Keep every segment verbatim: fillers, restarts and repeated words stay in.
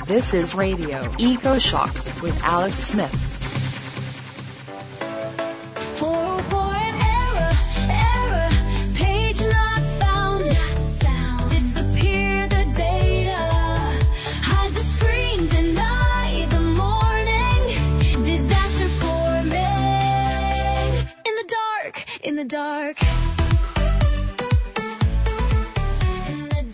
This is Radio EcoShock with Alex Smith. In the dark. In the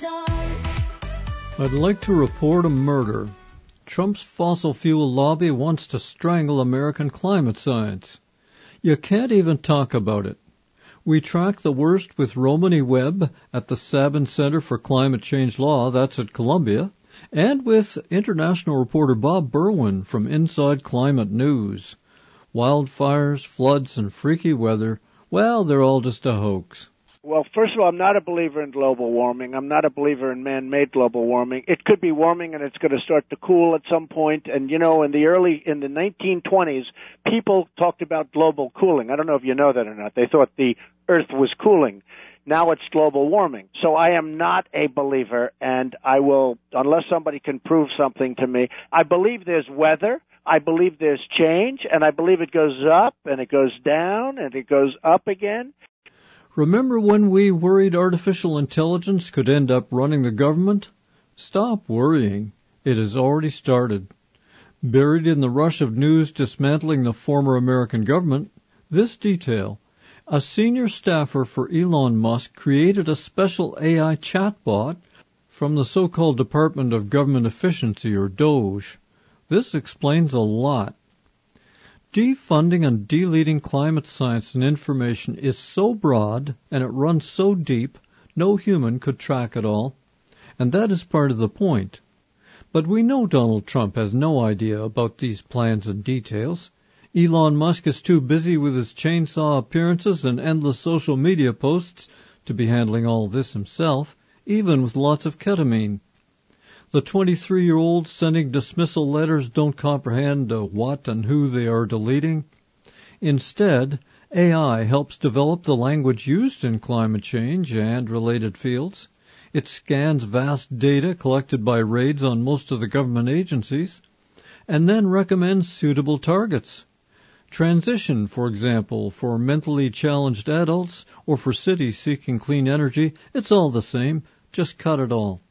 dark. I'd like to report a murder. Trump's fossil fuel lobby wants to strangle American climate science. You can't even talk about it. We track the worst with Romany Webb at the Sabin Center for Climate Change Law, that's at Columbia, and with international reporter Bob Berwin from Inside Climate News. Wildfires, floods, and freaky weather, well, they're all just a hoax. Well, first of all, I'm not a believer in global warming. I'm not a believer in man-made global warming. It could be warming and it's going to start to cool at some point. And, you know, in the early, in the nineteen twenties, people talked about global cooling. I don't know if you know that or not. They thought the Earth was cooling. Now it's global warming. So I am not a believer, and I will, unless somebody can prove something to me, I believe there's weather. I believe there's change, and I believe it goes up, and it goes down, and it goes up again. Remember when we worried artificial intelligence could end up running the government? Stop worrying. It has already started. Buried in the rush of news dismantling the former American government, this detail. A senior staffer for Elon Musk created a special A I chatbot from the so-called Department of Government Efficiency, or DOGE. This explains a lot. Defunding and deleting climate science and information is so broad and it runs so deep, no human could track it all. And that is part of the point. But we know Donald Trump has no idea about these plans and details. Elon Musk is too busy with his chainsaw appearances and endless social media posts to be handling all this himself, even with lots of ketamine. The twenty-three-year-olds sending dismissal letters don't comprehend uh, what and who they are deleting. Instead, A I helps develop the language used in climate change and related fields. It scans vast data collected by raids on most of the government agencies, and then recommends suitable targets. Transition, for example, for mentally challenged adults or for cities seeking clean energy, it's all the same, just cut it all.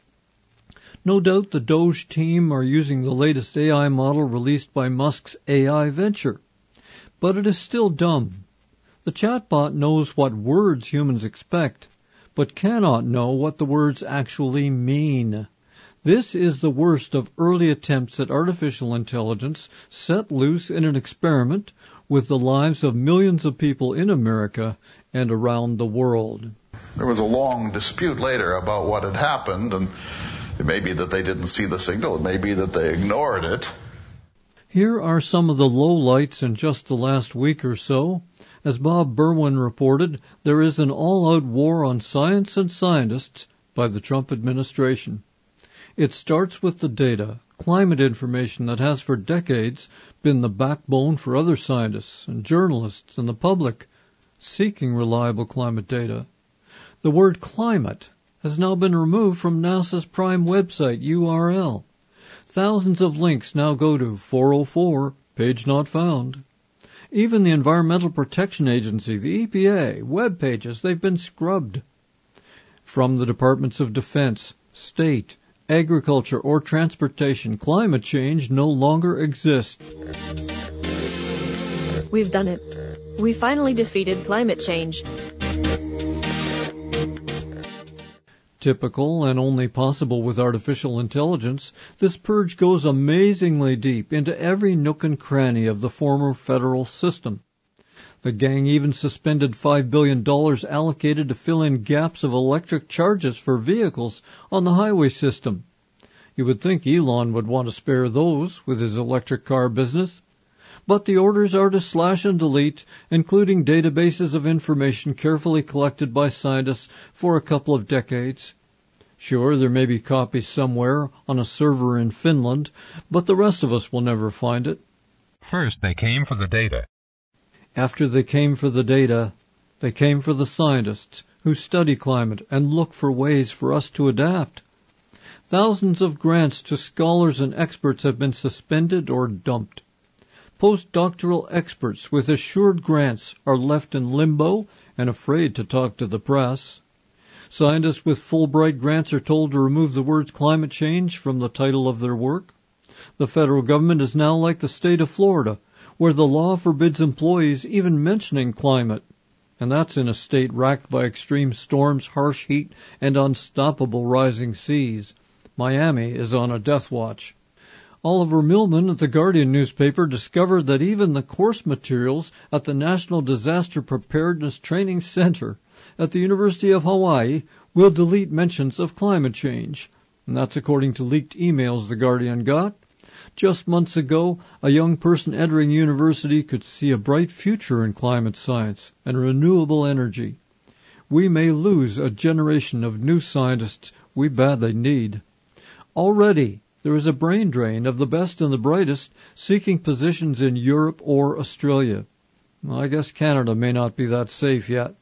No doubt the DOGE team are using the latest A I model released by Musk's A I venture. But it is still dumb. The chatbot knows what words humans expect, but cannot know what the words actually mean. This is the worst of early attempts at artificial intelligence set loose in an experiment with the lives of millions of people in America and around the world. There was a long dispute later about what had happened, and it may be that they didn't see the signal. It may be that they ignored it. Here are some of the lowlights in just the last week or so. As Bob Berwin reported, there is an all-out war on science and scientists by the Trump administration. It starts with the data, climate information that has for decades been the backbone for other scientists and journalists and the public seeking reliable climate data. The word climate has now been removed from NASA's prime website U R L. Thousands of links now go to four oh four, page not found. Even the Environmental Protection Agency, the E P A, web pages, they've been scrubbed. From the Departments of Defense, State, Agriculture, or Transportation, climate change no longer exists. We've done it. We finally defeated climate change. Typical and only possible with artificial intelligence, this purge goes amazingly deep into every nook and cranny of the former federal system. The gang even suspended five billion dollars allocated to fill in gaps of electric charges for vehicles on the highway system. You would think Elon would want to spare those with his electric car business. But the orders are to slash and delete, including databases of information carefully collected by scientists for a couple of decades. Sure, there may be copies somewhere on a server in Finland, but the rest of us will never find it. First, they came for the data. After they came for the data, they came for the scientists who study climate and look for ways for us to adapt. Thousands of grants to scholars and experts have been suspended or dumped. Postdoctoral experts with assured grants are left in limbo and afraid to talk to the press. Scientists with Fulbright grants are told to remove the words climate change from the title of their work. The federal government is now like the state of Florida, where the law forbids employees even mentioning climate. And that's in a state racked by extreme storms, harsh heat, and unstoppable rising seas. Miami is on a death watch. Oliver Millman at the Guardian newspaper discovered that even the course materials at the National Disaster Preparedness Training Center at the University of Hawaii will delete mentions of climate change. And that's according to leaked emails the Guardian got. Just months ago, a young person entering university could see a bright future in climate science and renewable energy. We may lose a generation of new scientists we badly need. Already, there is a brain drain of the best and the brightest seeking positions in Europe or Australia. Well, I guess Canada may not be that safe yet.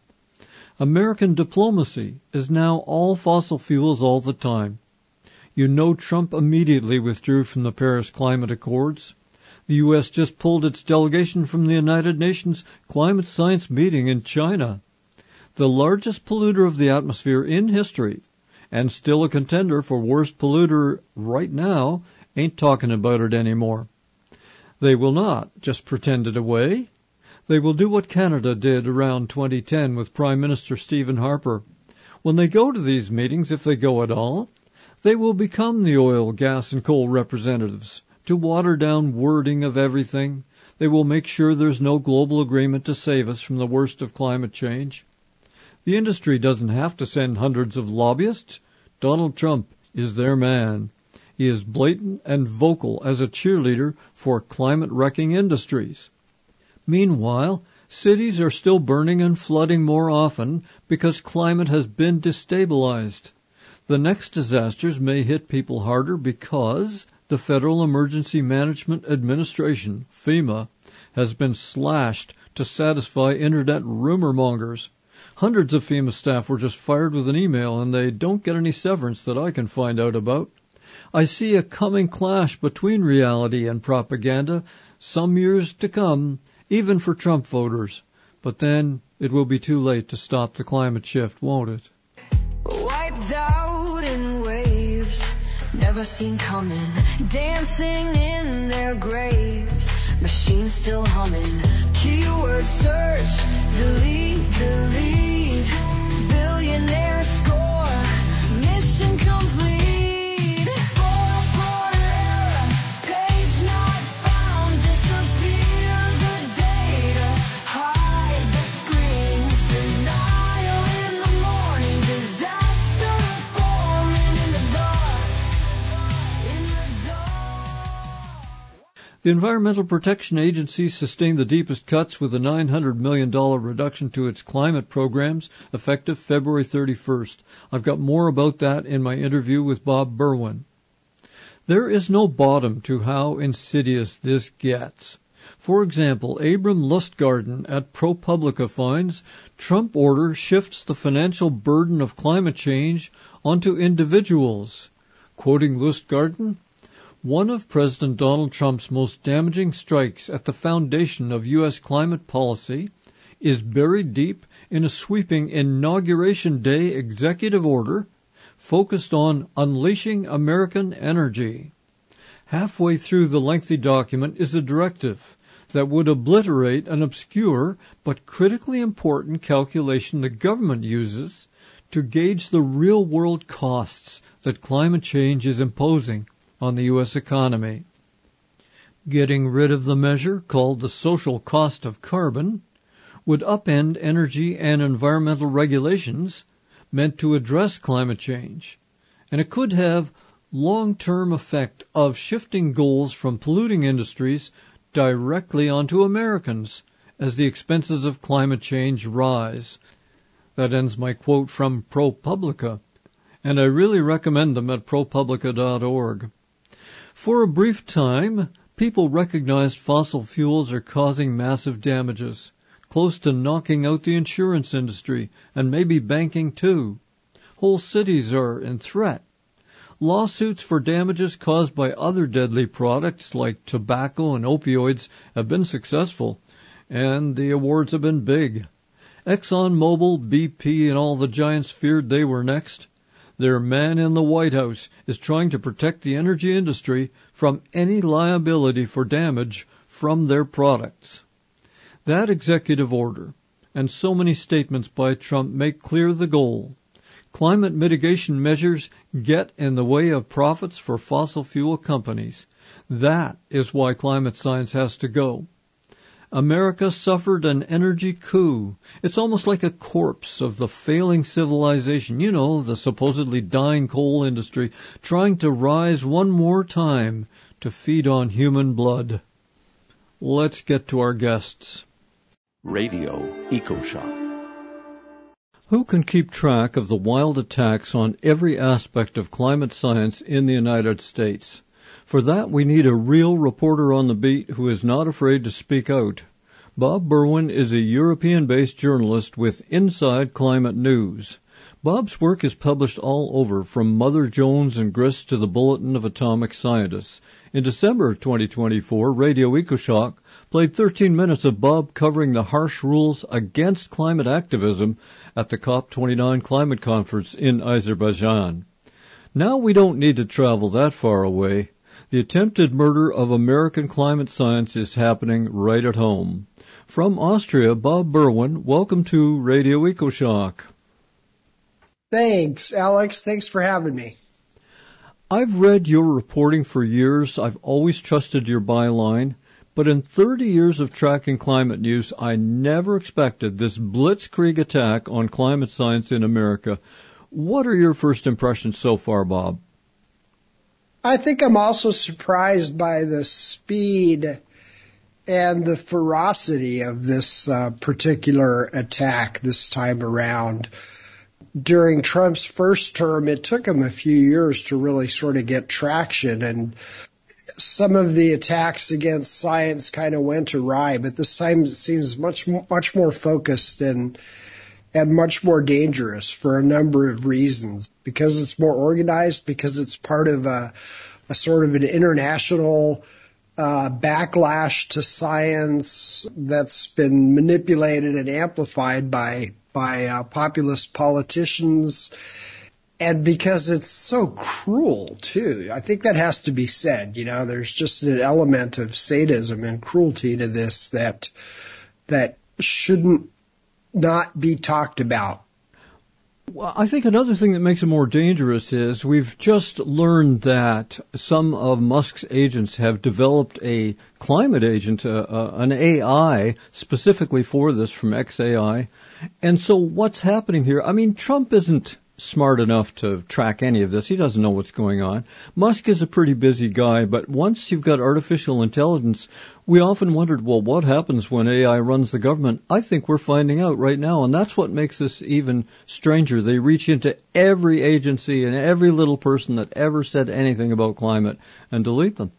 American diplomacy is now all fossil fuels all the time. You know Trump immediately withdrew from the Paris Climate Accords. The U S just pulled its delegation from the United Nations Climate Science meeting in China. The largest polluter of the atmosphere in history, and still a contender for worst polluter right now, ain't talking about it anymore. They will not just pretend it away. They will do what Canada did around twenty ten with Prime Minister Stephen Harper. When they go to these meetings, if they go at all, they will become the oil, gas, and coal representatives to water down wording of everything. They will make sure there's no global agreement to save us from the worst of climate change. The industry doesn't have to send hundreds of lobbyists. Donald Trump is their man. He is blatant and vocal as a cheerleader for climate-wrecking industries. Meanwhile, cities are still burning and flooding more often because climate has been destabilized. The next disasters may hit people harder because the Federal Emergency Management Administration, FEMA, has been slashed to satisfy internet rumor mongers. Hundreds of FEMA staff were just fired with an email, and they don't get any severance that I can find out about. I see a coming clash between reality and propaganda some years to come, even for Trump voters. But then it will be too late to stop the climate shift, won't it? Wiped out in waves, never seen coming, dancing in their graves, machines still humming, keyword search, delete, delete, billionaire score, mission complete. The Environmental Protection Agency sustained the deepest cuts with a nine hundred million dollars reduction to its climate programs effective February thirty-first. I've got more about that in my interview with Bob Berwin. There is no bottom to how insidious this gets. For example, Abram Lustgarten at ProPublica finds Trump order shifts the financial burden of climate change onto individuals. Quoting Lustgarten, one of President Donald Trump's most damaging strikes at the foundation of U S climate policy is buried deep in a sweeping Inauguration Day executive order focused on unleashing American energy. Halfway through the lengthy document is a directive that would obliterate an obscure but critically important calculation the government uses to gauge the real-world costs that climate change is imposing on the U S economy. Getting rid of the measure, called the social cost of carbon, would upend energy and environmental regulations meant to address climate change, and it could have long-term effect of shifting goals from polluting industries directly onto Americans as the expenses of climate change rise. That ends my quote from ProPublica, and I really recommend them at pro publica dot org. For a brief time, people recognized fossil fuels are causing massive damages, close to knocking out the insurance industry and maybe banking too. Whole cities are in threat. Lawsuits for damages caused by other deadly products like tobacco and opioids have been successful, and the awards have been big. ExxonMobil, B P, and all the giants feared they were next. Their man in the White House is trying to protect the energy industry from any liability for damage from their products. That executive order and so many statements by Trump make clear the goal. Climate mitigation measures get in the way of profits for fossil fuel companies. That is why climate science has to go. America suffered an energy coup. It's almost like a corpse of the failing civilization. You know, the supposedly dying coal industry trying to rise one more time to feed on human blood. Let's get to our guests. Radio EcoShock. Who can keep track of the wild attacks on every aspect of climate science in the United States? For that, we need a real reporter on the beat who is not afraid to speak out. Bob Berwin is a European-based journalist with Inside Climate News. Bob's work is published all over, from Mother Jones and Grist to the Bulletin of Atomic Scientists. In December of twenty twenty-four, Radio EcoShock played thirteen minutes of Bob covering the harsh rules against climate activism at the COP twenty-nine climate conference in Azerbaijan. Now we don't need to travel that far away. The attempted murder of American climate science is happening right at home. From Austria, Bob Berwin, welcome to Radio EcoShock. Thanks, Alex. Thanks for having me. I've read your reporting for years. I've always trusted your byline. But in thirty years of tracking climate news, I never expected this blitzkrieg attack on climate science in America. What are your first impressions so far, Bob? I think I'm also surprised by the speed and the ferocity of this uh, particular attack this time around. During Trump's first term, it took him a few years to really sort of get traction, and some of the attacks against science kind of went awry, but this time it seems much, much more focused and and much more dangerous for a number of reasons. Because it's more organized, because it's part of a, a sort of an international uh, backlash to science that's been manipulated and amplified by by uh, populist politicians, and because it's so cruel too. I think that has to be said. You know, there's just an element of sadism and cruelty to this that that shouldn't not be talked about. Well, I think another thing that makes it more dangerous is we've just learned that some of Musk's agents have developed a climate agent, uh, uh, an A I, specifically for this from X A I. And so what's happening here? I mean, Trump isn't smart enough to track any of this. He doesn't know what's going on. Musk is a pretty busy guy, but once you've got artificial intelligence, we often wondered, well, what happens when A I runs the government? I think we're finding out right now, and that's what makes this even stranger. They reach into every agency and every little person that ever said anything about climate and delete them.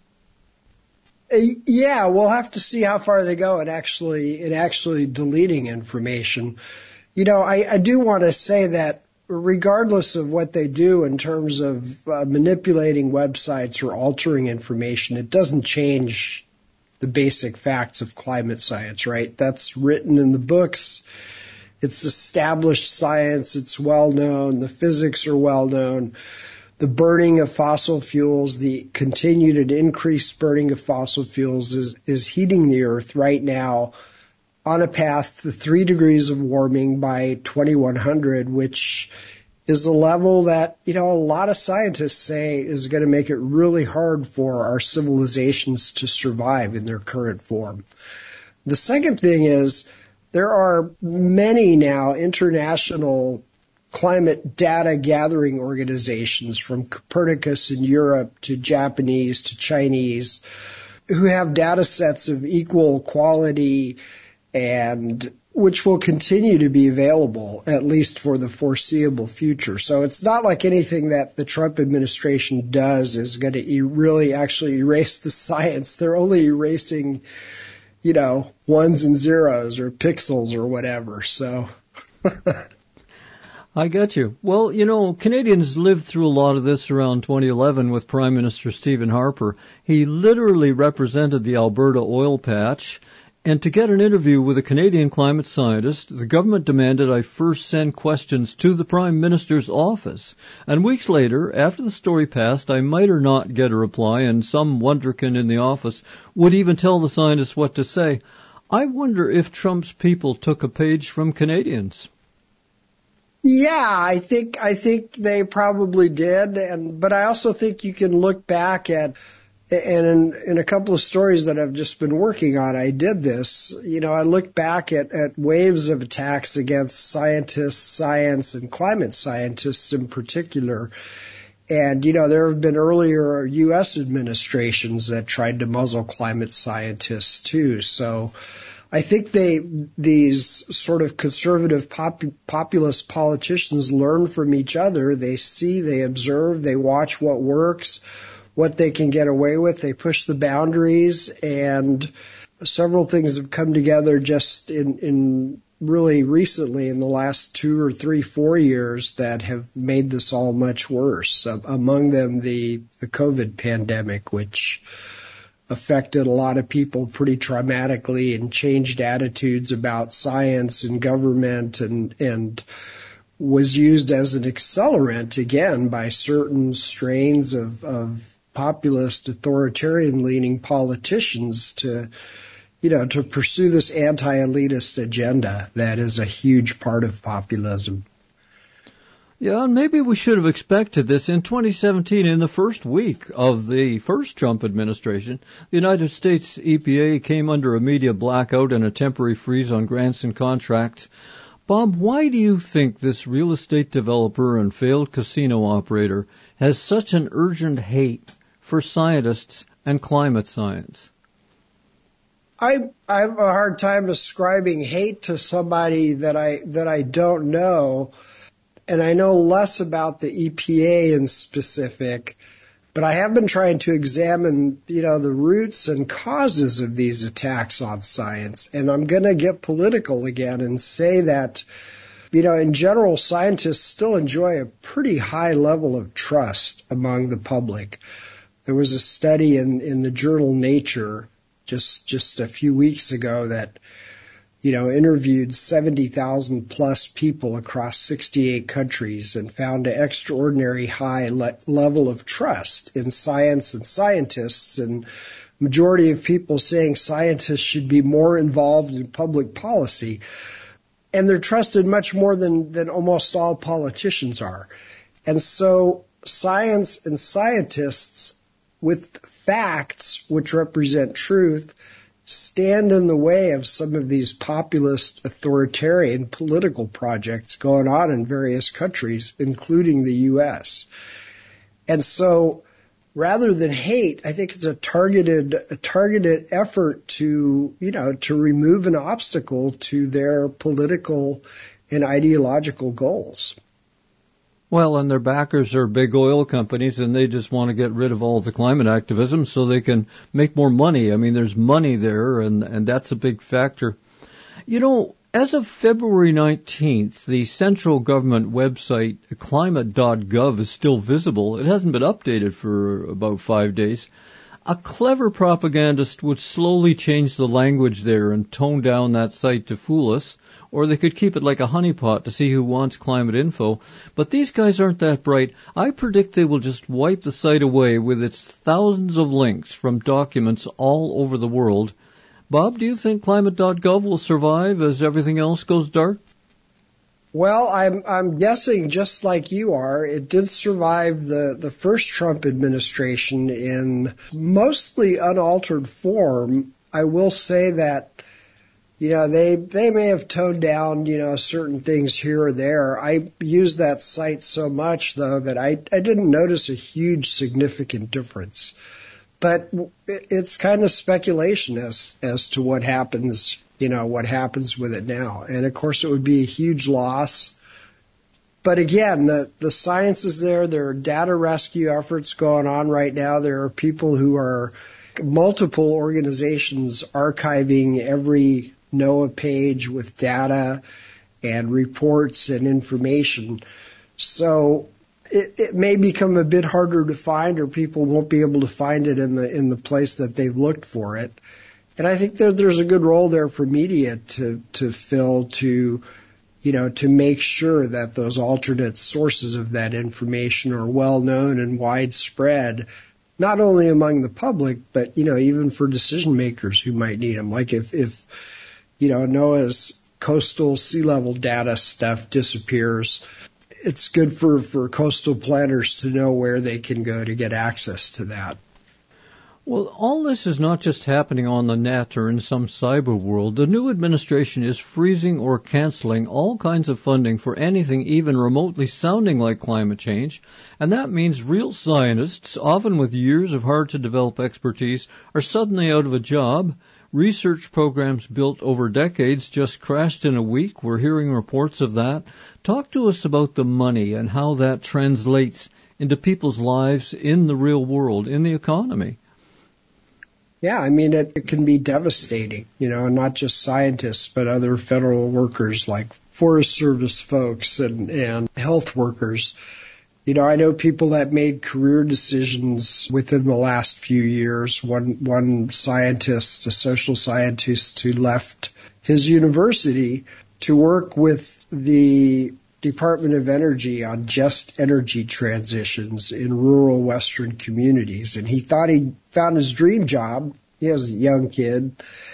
Yeah, we'll have to see how far they go in actually in actually deleting information. You know, I, I do want to say that regardless of what they do in terms of uh, manipulating websites or altering information, it doesn't change the basic facts of climate science, right? That's written in the books. It's established science. It's well known. The physics are well known. The burning of fossil fuels, the continued and increased burning of fossil fuels is, is heating the earth right now on a path to three degrees of warming by twenty-one hundred, which is a level that, you know, a lot of scientists say is going to make it really hard for our civilizations to survive in their current form. The second thing is there are many now international climate data gathering organizations, from Copernicus in Europe to Japanese to Chinese, who have data sets of equal quality and which will continue to be available, at least for the foreseeable future. So it's not like anything that the Trump administration does is going to e- really actually erase the science. They're only erasing, you know, ones and zeros or pixels or whatever. So I get you. Well, you know, Canadians lived through a lot of this around twenty eleven with Prime Minister Stephen Harper. He literally represented the Alberta oil patch. And to get an interview with a Canadian climate scientist, the government demanded I first send questions to the Prime Minister's office. And weeks later, after the story passed, I might or not get a reply, and some wonderkin in the office would even tell the scientist what to say. I wonder if Trump's people took a page from Canadians. Yeah, I think I think they probably did, and but I also think you can look back at, and in, in a couple of stories that I've just been working on, I did this. You know, I look back at, at waves of attacks against scientists, science, and climate scientists in particular. And, you know, there have been earlier U S administrations that tried to muzzle climate scientists too. So I think they, these sort of conservative pop, populist politicians learn from each other. They see, they observe, they watch what works, what they can get away with. They push the boundaries, and several things have come together just in, in really recently in the last two or three, four years that have made this all much worse. Uh, among them, the, the COVID pandemic, which affected a lot of people pretty traumatically and changed attitudes about science and government, and, and was used as an accelerant again by certain strains of, of populist, authoritarian-leaning politicians to, you know, to pursue this anti-elitist agenda that is a huge part of populism. Yeah, and maybe we should have expected this. In twenty seventeen, in the first week of the first Trump administration, the United States E P A came under a media blackout and a temporary freeze on grants and contracts. Bob, why do you think this real estate developer and failed casino operator has such an urgent hate for scientists and climate science? I I have a hard time ascribing hate to somebody that I that I don't know, and I know less about the E P A in specific, but I have been trying to examine, you know, the roots and causes of these attacks on science, and I'm going to get political again and say that, you know, in general, scientists still enjoy a pretty high level of trust among the public. There was a study in, in the journal Nature just just a few weeks ago that, you know, interviewed seventy thousand plus people across sixty-eight countries and found an extraordinary high le- level of trust in science and scientists, and majority of people saying scientists should be more involved in public policy. And they're trusted much more than, than almost all politicians are. And so science and scientists with facts which represent truth stand in the way of some of these populist, authoritarian political projects going on in various countries, including the U S. And so rather than hate, I think it's a targeted, a targeted effort to, you know, to remove an obstacle to their political and ideological goals. Well, and their backers are big oil companies, and they just want to get rid of all the climate activism so they can make more money. I mean, there's money there, and, and that's a big factor. You know, as of February nineteenth, the central government website, climate dot gov, is still visible. It hasn't been updated for about five days. A clever propagandist would slowly change the language there and tone down that site to fool us, or they could keep it like a honeypot to see who wants climate info. But these guys aren't that bright. I predict they will just wipe the site away with its thousands of links from documents all over the world. Bob, do you think climate dot gov will survive as everything else goes dark? Well, I'm I'm guessing just like you are, it did survive the, the first Trump administration in mostly unaltered form. I will say that, you know, they they may have toned down, you know, certain things here or there. I use that site so much, though, that I, I didn't notice a huge significant difference. But it's kind of speculation as as to what happens, you know, what happens with it now. And, of course, it would be a huge loss. But, again, the, the science is there. There are data rescue efforts going on right now. There are people who are multiple organizations archiving every NOAA page with data. and reports and information. So it, it may become a bit harder to find, or people won't be able to find it in the in the place that they've looked for it. And I think there, there's a good role there for media to to fill to, you know, to make sure that those alternate sources of that information are well known and widespread, not only among the public, but, you know, even for decision makers who might need them. Like if, if you know, NOAA's coastal sea level data stuff disappears, it's good for, for coastal planners to know where they can go to get access to that. Well, all this is not just happening on the net or in some cyber world. The new administration is freezing or canceling all kinds of funding for anything even remotely sounding like climate change, and that means real scientists, often with years of hard-to-develop expertise, are suddenly out of a job. Research programs built over decades just crashed in a week. We're hearing reports of that. Talk to us about the money and how that translates into people's lives in the real world, in the economy. Yeah, I mean, it, it can be devastating, you know, not just scientists, but other federal workers like Forest Service folks and, and health workers. You know, I know people that made career decisions within the last few years. One, one scientist, a social scientist who left his university to work with the Department of Energy on just energy transitions in rural Western communities. And he thought he found his dream job. He was a young kid.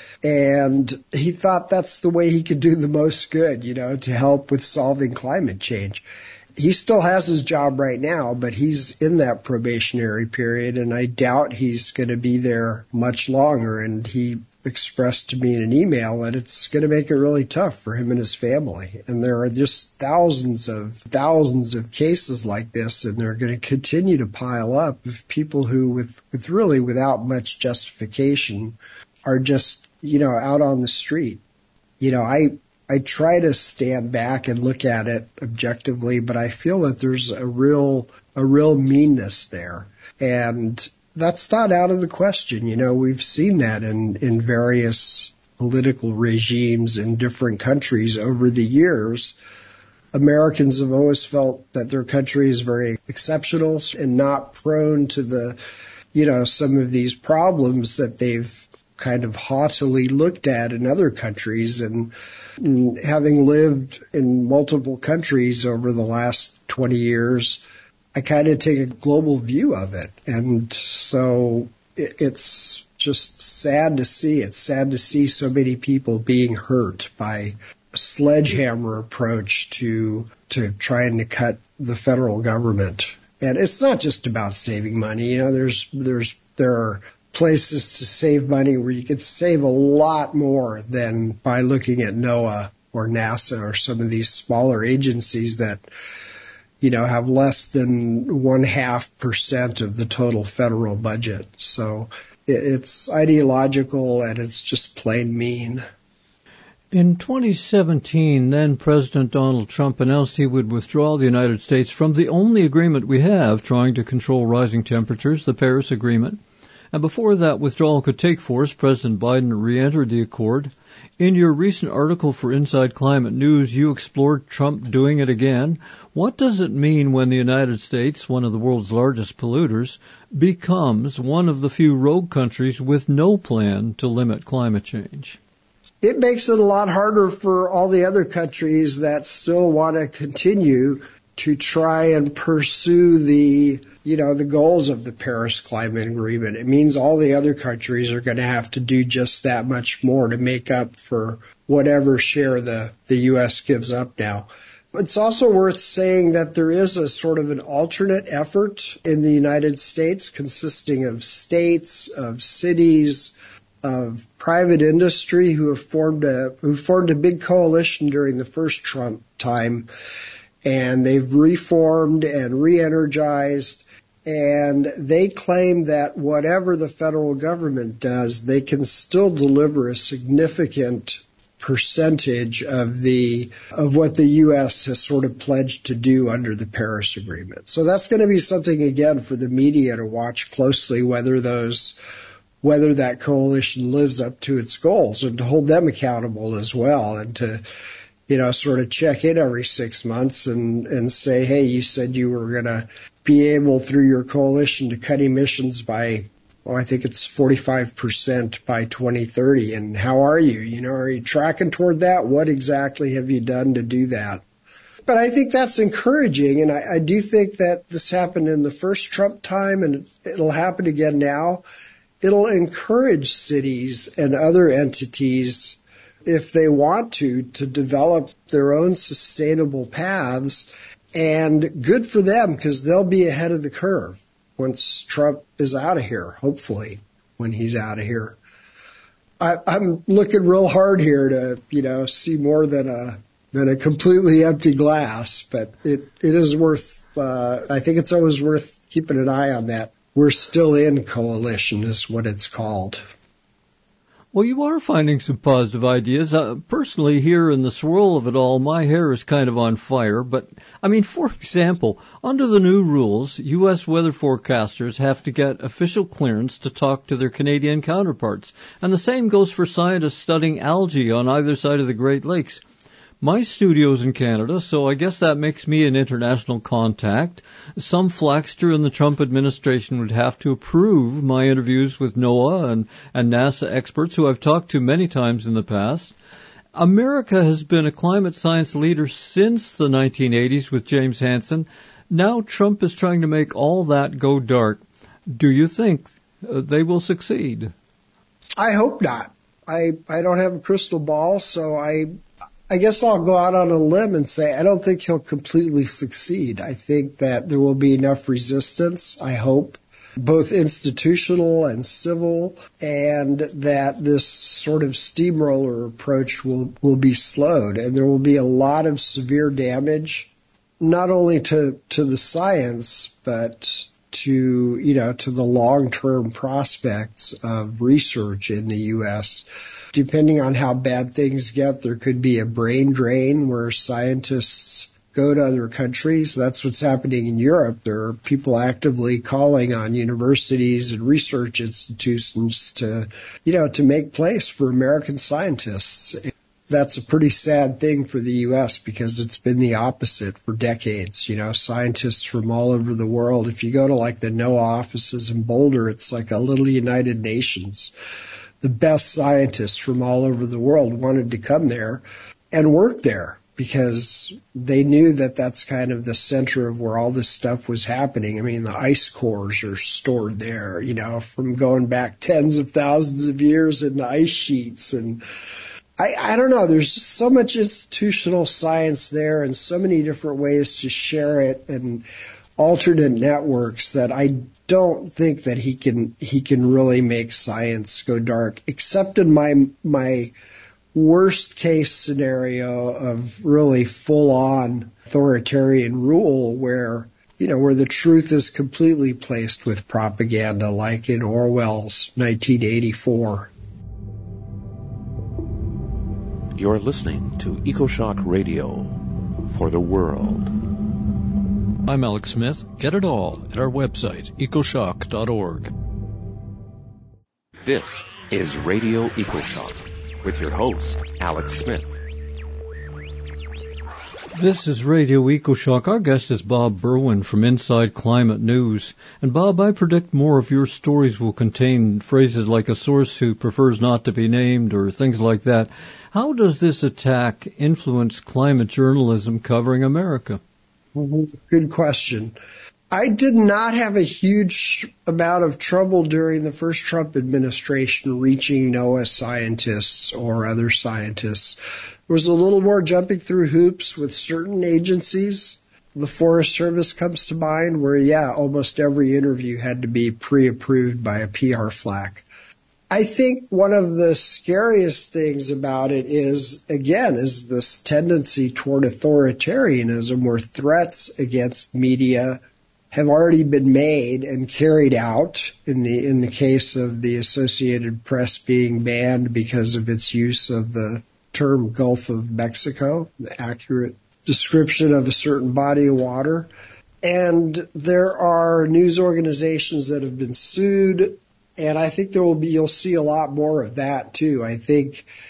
And he thought that's the way he could do the most good, you know, to help with solving climate change. He still has his job right now, but he's in that probationary period, and I doubt he's going to be there much longer. And he expressed to me in an email that it's going to make it really tough for him and his family. And there are just thousands of thousands of cases like this, and they're going to continue to pile up of people who, with, with really without much justification, are just, you know, out on the street. You know, I I try to stand back and look at it objectively, but I feel that there's a real a real meanness there. And that's not out of the question. You know, we've seen that in, in various political regimes in different countries over the years. Americans have always felt that their country is very exceptional and not prone to the, you know, some of these problems that they've kind of haughtily looked at in other countries. And, and having lived in multiple countries over the last twenty years, I kind of take a global view of it. And so it, it's just sad to see. It's sad to see so many people being hurt by a sledgehammer approach to to trying to cut the federal government. And it's not just about saving money. You know, there's there's there are places to save money where you could save a lot more than by looking at NOAA or NASA or some of these smaller agencies that, you know, have less than one half percent of the total federal budget. So it's ideological and it's just plain mean. In twenty seventeen, then President Donald Trump announced he would withdraw the United States from the only agreement we have trying to control rising temperatures, the Paris Agreement. And before that withdrawal could take force, President Biden re-entered the accord. In your recent article for Inside Climate News, you explored Trump doing it again. What does it mean when the United States, one of the world's largest polluters, becomes one of the few rogue countries with no plan to limit climate change? It makes it a lot harder for all the other countries that still want to continue to try and pursue the, you know, the goals of the Paris Climate Agreement. It means all the other countries are going to have to do just that much more to make up for whatever share the, the U S gives up now. It's also worth saying that there is a sort of an alternate effort in the United States consisting of states, of cities, of private industry who have formed a, who formed a big coalition during the first Trump time. And they've reformed and re-energized, and they claim that whatever the federal government does, they can still deliver a significant percentage of the of what the U S has sort of pledged to do under the Paris Agreement. So that's going to be something, again, for the media to watch closely, whether those whether that coalition lives up to its goals, and to hold them accountable as well, and to you know, sort of check in every six months and, and say, hey, you said you were going to be able through your coalition to cut emissions by, well, I think it's forty-five percent by twenty thirty. And how are you? You know, are you tracking toward that? What exactly have you done to do that? But I think that's encouraging. And I, I do think that this happened in the first Trump time and it'll happen again now. It'll encourage cities and other entities, if they want to, to develop their own sustainable paths. And good for them, because they'll be ahead of the curve once Trump is out of here, hopefully, when he's out of here. I, I'm looking real hard here to, you know, see more than a than a completely empty glass, but it, it is worth, uh, I think it's always worth keeping an eye on that. We're still in coalition is what it's called. Well, you are finding some positive ideas. Uh, personally, here in the swirl of it all, my hair is kind of on fire. But, I mean, for example, under the new rules, U S weather forecasters have to get official clearance to talk to their Canadian counterparts. And the same goes for scientists studying algae on either side of the Great Lakes. My studio's in Canada, so I guess that makes me an international contact. Some flackster in the Trump administration would have to approve my interviews with NOAA and, and NASA experts who I've talked to many times in the past. America has been a climate science leader since the nineteen eighties with James Hansen. Now Trump is trying to make all that go dark. Do you think uh, they will succeed? I hope not. I, I don't have a crystal ball, so I... I guess I'll go out on a limb and say I don't think he'll completely succeed. I think that there will be enough resistance, I hope, both institutional and civil, and that this sort of steamroller approach will, will be slowed. And there will be a lot of severe damage, not only to, to the science, but to, you know, to the long-term prospects of research in the U S Depending on how bad things get, there could be a brain drain where scientists go to other countries. That's what's happening in Europe. There are people actively calling on universities and research institutions to, you know, to make place for American scientists. That's a pretty sad thing for the U S because it's been the opposite for decades. You know, scientists from all over the world. If you go to like the NOAA offices in Boulder, it's like a little United Nations. The best scientists from all over the world wanted to come there and work there because they knew that that's kind of the center of where all this stuff was happening. I mean, the ice cores are stored there, you know, from going back tens of thousands of years in the ice sheets. And I, I don't know, there's just so much institutional science there and so many different ways to share it and alternate networks that I don't think that he can he can really make science go dark, except in my my worst case scenario of really full on authoritarian rule where, you know, where the truth is completely placed with propaganda, like in Orwell's nineteen eighty-four. You're listening to EcoShock Radio for the world. I'm Alex Smith. Get it all at our website, ecoshock dot org. This is Radio EcoShock with your host, Alex Smith. This is Radio EcoShock. Our guest is Bob Berwin from Inside Climate News. And Bob, I predict more of your stories will contain phrases like a source who prefers not to be named or things like that. How does this attack influence climate journalism covering America? Good question. I did not have a huge amount of trouble during the first Trump administration reaching NOAA scientists or other scientists. There was a little more jumping through hoops with certain agencies. The Forest Service comes to mind where, yeah, almost every interview had to be pre-approved by a P R flack. I think one of the scariest things about it is, again, is this tendency toward authoritarianism where threats against media have already been made and carried out in the in the case of the Associated Press being banned because of its use of the term Gulf of Mexico, the accurate description of a certain body of water. And there are news organizations that have been sued. And I think there will be, you'll see a lot more of that too. I think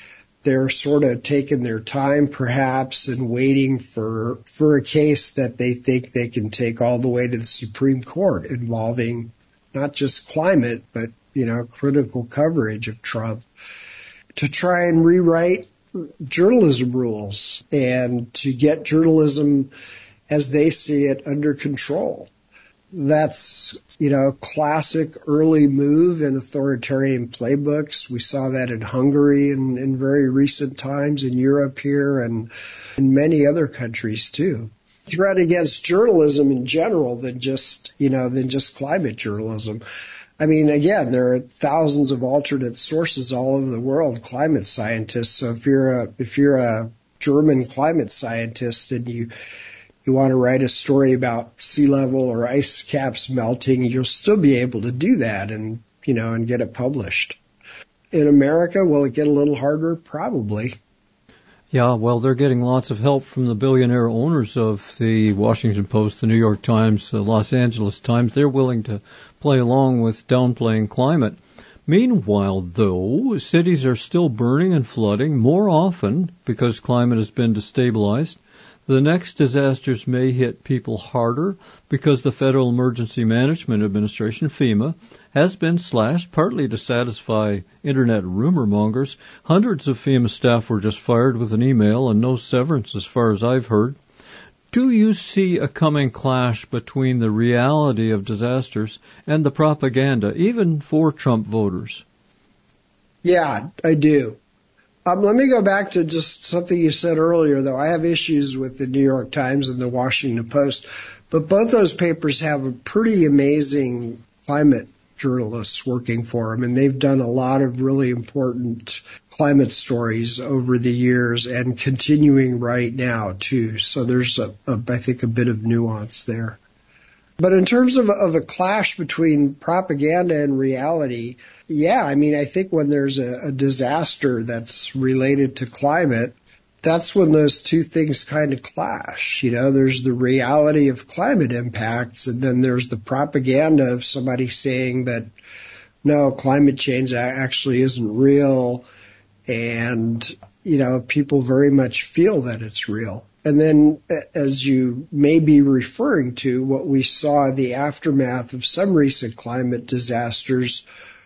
they're sort of taking their time perhaps and waiting for for a case that they think they can take all the way to the Supreme Court involving not just climate, but, you know, critical coverage of Trump, to try and rewrite journalism rules and to get journalism as they see it under control. That's, you know, classic early move in authoritarian playbooks. We saw that in Hungary in, in very recent times, in Europe here, and in many other countries too. Threat against journalism in general than just, you know, than just climate journalism. I mean, again, there are thousands of alternate sources all over the world, climate scientists. So if you're a, if you're a German climate scientist and you, you want to write a story about sea level or ice caps melting, you'll still be able to do that and, you know, and get it published. In America, will it get a little harder? Probably. Yeah, well, they're getting lots of help from the billionaire owners of the Washington Post, the New York Times, the Los Angeles Times. They're willing to play along with downplaying climate. Meanwhile, though, cities are still burning and flooding more often because climate has been destabilized. The next disasters may hit people harder because the Federal Emergency Management Administration, FEMA, has been slashed, partly to satisfy Internet rumor mongers. Hundreds of FEMA staff were just fired with an email and no severance as far as I've heard. Do you see a coming clash between the reality of disasters and the propaganda, even for Trump voters? Yeah, I do. Um, let me go back to just something you said earlier, though. I have issues with the New York Times and the Washington Post, but both those papers have a pretty amazing climate journalists working for them, and they've done a lot of really important climate stories over the years and continuing right now, too. So there's, a, a, I think, a bit of nuance there. But in terms of, of a clash between propaganda and reality, yeah, I mean, I think when there's a, a disaster that's related to climate, that's when those two things kind of clash. You know, there's the reality of climate impacts, and then there's the propaganda of somebody saying that, no, climate change actually isn't real, and, you know, people very much feel that it's real. And then, as you may be referring to, what we saw in the aftermath of some recent climate disasters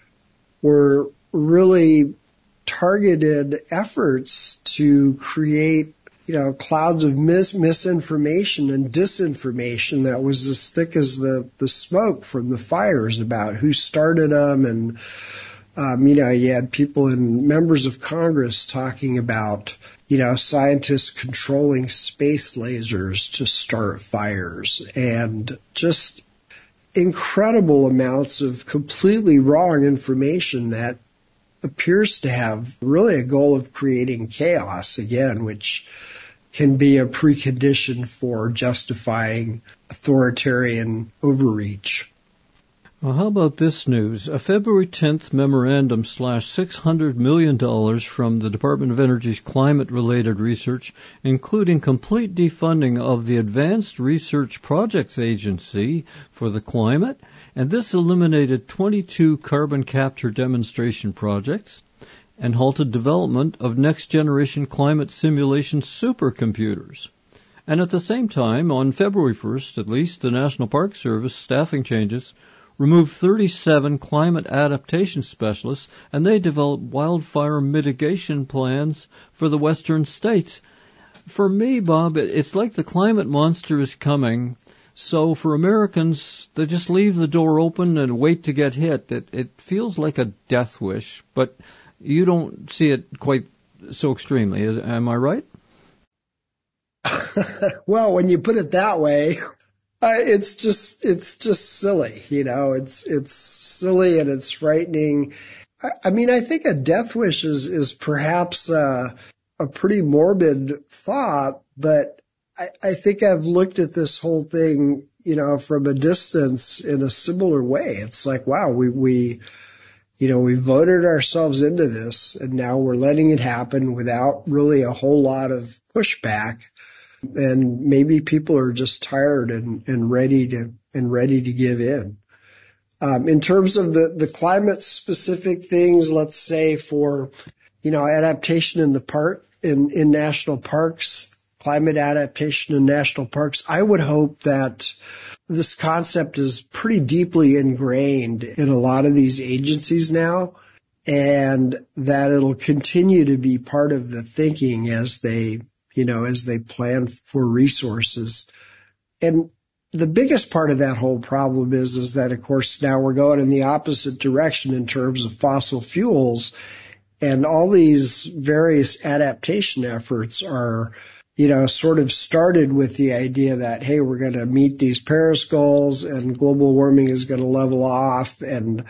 were really targeted efforts to create, you know, clouds of mis- misinformation and disinformation that was as thick as the, the smoke from the fires about who started them. And, um, you know, you had people and members of Congress talking about, you know, scientists controlling space lasers to start fires, and just incredible amounts of completely wrong information that appears to have really a goal of creating chaos, again, which can be a precondition for justifying authoritarian overreach. Well, how about this news? A February tenth memorandum slashed six hundred million dollars from the Department of Energy's climate-related research, including complete defunding of the Advanced Research Projects Agency for the climate, and this eliminated twenty-two carbon capture demonstration projects and halted development of next-generation climate simulation supercomputers. And at the same time, on February first at least, the National Park Service staffing changes removed thirty-seven climate adaptation specialists, and they developed wildfire mitigation plans for the western states. For me, Bob, it's like the climate monster is coming, so for Americans, they just leave the door open and wait to get hit. It, it feels like a death wish, but you don't see it quite so extremely. Am I right? Well, when you put it that way, Uh, it's just, it's just silly, you know, it's, it's silly and it's frightening. I, I mean, I think a death wish is, is perhaps, uh, a pretty morbid thought, but I, I think I've looked at this whole thing, you know, from a distance in a similar way. It's like, wow, we, we, you know, we voted ourselves into this and now we're letting it happen without really a whole lot of pushback. And maybe people are just tired and, and ready to and ready to give in. Um, in terms of the, the climate specific things, let's say for you know, adaptation in the park, in, in national parks, climate adaptation in national parks. I would hope that this concept is pretty deeply ingrained in a lot of these agencies now, and that it'll continue to be part of the thinking as they, you know, as they plan for resources. And the biggest part of that whole problem is, is that, of course, now we're going in the opposite direction in terms of fossil fuels, and all these various adaptation efforts are, you know, sort of started with the idea that, hey, we're going to meet these Paris goals and global warming is going to level off. And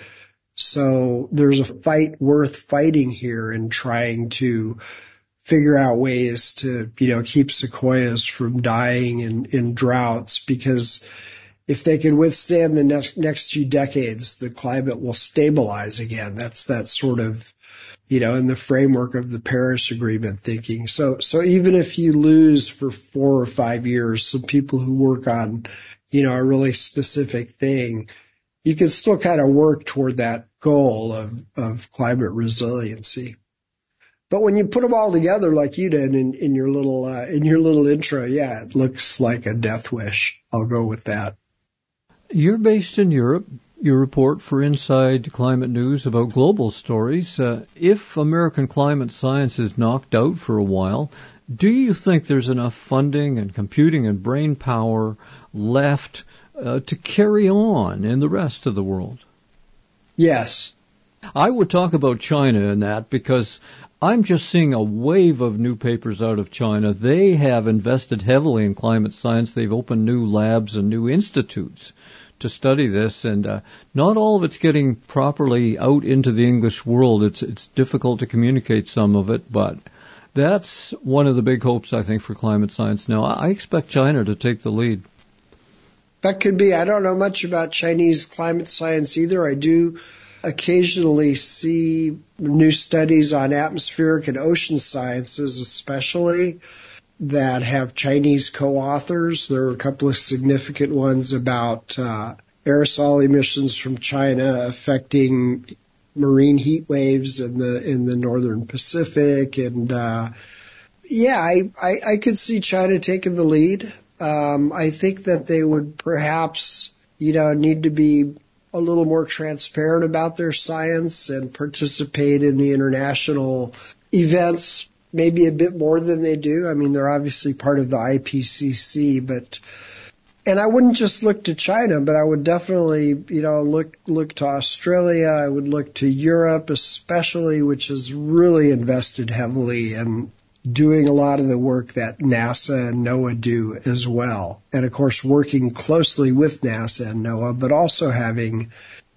so there's a fight worth fighting here in trying to figure out ways to, you know, keep sequoias from dying in, in droughts, because if they can withstand the next, next few decades, the climate will stabilize again. That's that sort of, you know, in the framework of the Paris Agreement thinking. So, so even if you lose for four or five years, some people who work on, you know, a really specific thing, you can still kind of work toward that goal of, of climate resiliency. But when you put them all together, like you did in, in your little, uh, in your little intro, yeah, it looks like a death wish. I'll go with that. You're based in Europe. You report for Inside Climate News about global stories. Uh, if American climate science is knocked out for a while, do you think there's enough funding and computing and brain power left uh, to carry on in the rest of the world? Yes. I would talk about China in that, because I'm just seeing a wave of new papers out of China. They have invested heavily in climate science. They've opened new labs and new institutes to study this, and uh, not all of it's getting properly out into the English world. It's it's difficult to communicate some of it, but that's one of the big hopes, I think, for climate science now. I expect China to take the lead. That could be. I don't know much about Chinese climate science either. I do occasionally see new studies on atmospheric and ocean sciences, especially, that have Chinese co-authors. There are a couple of significant ones about uh, aerosol emissions from China affecting marine heat waves in the in the northern Pacific, and uh, yeah, I, I I could see China taking the lead. Um, I think that they would perhaps, you know, need to be a little more transparent about their science and participate in the international events maybe a bit more than they do. I mean, they're obviously part of the I P C C, but, and I wouldn't just look to China, but I would definitely, you know, look, look to Australia. I would look to Europe, especially, which has really invested heavily in doing a lot of the work that NASA and NOAA do as well. And of course, working closely with NASA and NOAA, but also having